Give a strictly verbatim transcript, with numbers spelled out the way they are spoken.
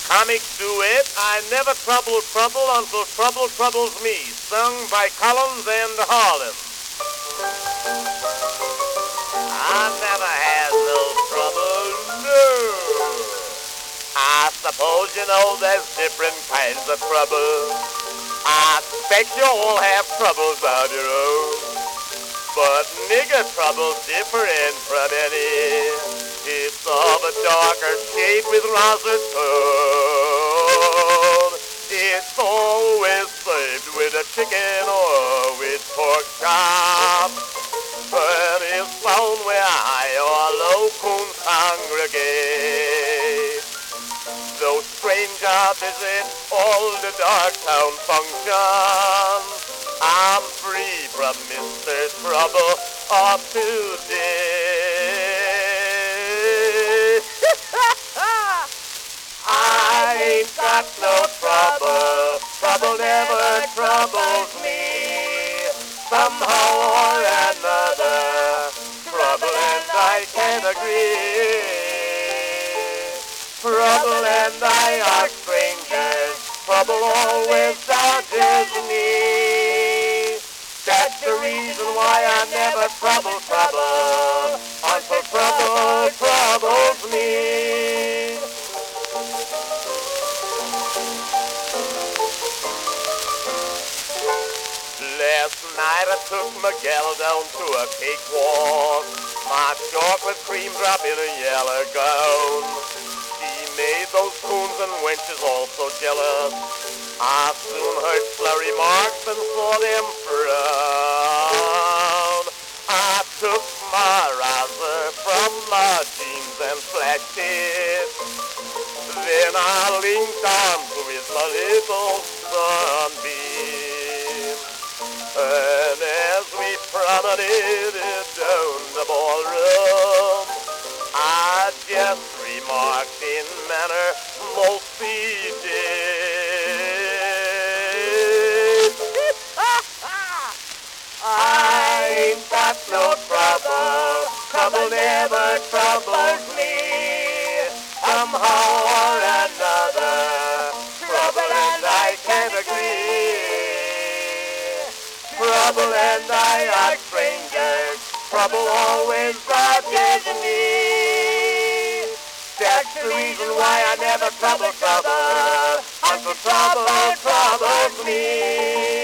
Comic duet, I never trouble trouble until trouble troubles me, sung by Collins and Harlan. I never had no trouble, no. I suppose you know there's different kinds of trouble. I expect you all have troubles on your own. But nigger trouble's different from any. It's of a darker shade with rosin tone. It's always served with a chicken or with pork chop. But it's found where high or low coons congregate. Though stranger visit all the dark town functions, I'm free from Mister Trouble of today. I ain't got no trouble, trouble never troubles me. Somehow or another, trouble and I can't agree. Trouble and I are strangers, trouble always dodges me. That's the reason why I never trouble trouble until trouble troubles me. Last night I took Miguel down to a cakewalk. My chocolate cream drop in a yellow gown. She made those coons and wenches all so jealous. I soon heard slurry remarks and saw them frown. I took my razor from my jeans and flashed it. Then I linked arms with my little sunbeam. And as we promenaded down the ballroom, I just remarked in manner most seated. I ain't got no trouble, trouble never troubles me. Somehow or another, trouble and I can't agree. Trouble and I are strangers, trouble always dodges me. That's the reason why I never trouble trouble until trouble troubles me.